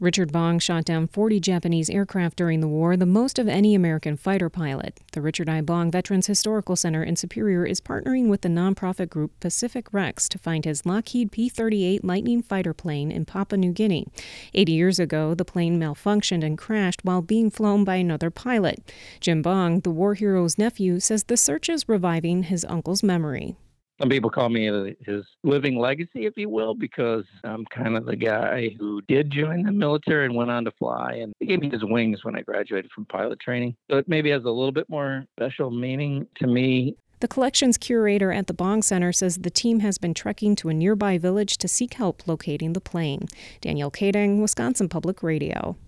Richard Bong shot down 40 Japanese aircraft during the war, the most of any American fighter pilot. The Richard I. Bong Veterans Historical Center in Superior is partnering with the nonprofit group Pacific Rex to find his Lockheed P-38 Lightning fighter plane in Papua New Guinea. 80 years ago, the plane malfunctioned and crashed while being flown by another pilot. Jim Bong, the war hero's nephew, says the search is reviving his uncle's memory. Some people call me his living legacy, if you will, because I'm kind of the guy who did join the military and went on to fly. And he gave me his wings when I graduated from pilot training. So it maybe has a little bit more special meaning to me. The collections curator at the Bong Center says the team has been trekking to a nearby village to seek help locating the plane. Danielle Kading, Wisconsin Public Radio.